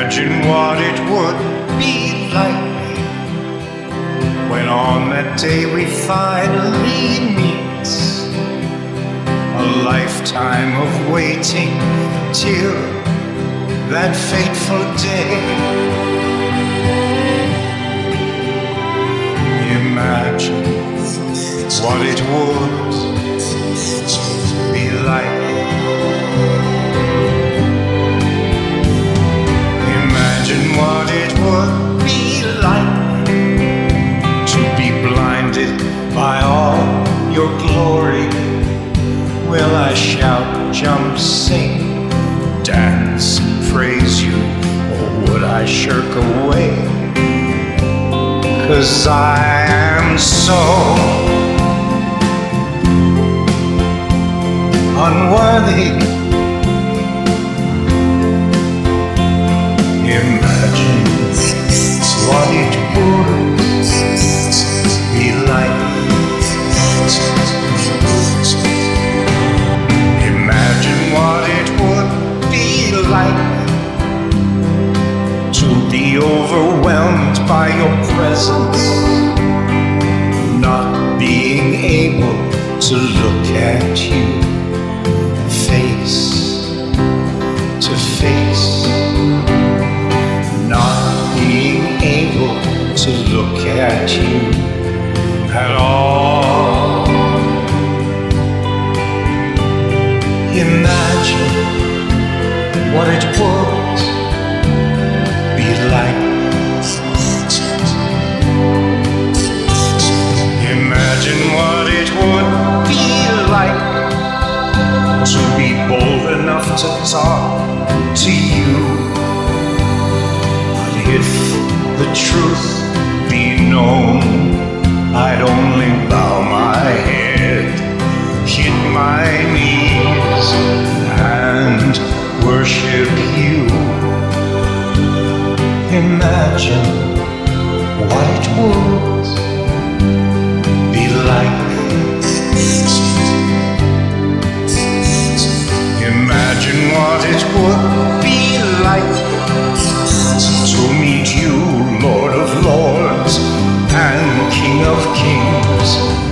Imagine what it would be like when on that day we finally meet. A lifetime of waiting till that fateful day. Imagine what it would be like. Imagine what it would be like to be blinded by all your glory. Will I shout, jump, sing, dance, praise you, or would I shirk away? 'Cause I am so unworthy. Imagine what it would be like. Imagine what it would be like to be overwhelmed by your presence, not being able to look at you face to face, not being able to look at you at all. Imagine what it would be like. Imagine what it would be like to be bold enough to talk to you. But if the truth be known, I'd only bow my head, hit my knees, and worship you. Imagine what it would be like. Imagine what it would be like to meet you, Lord of Lords and King of Kings.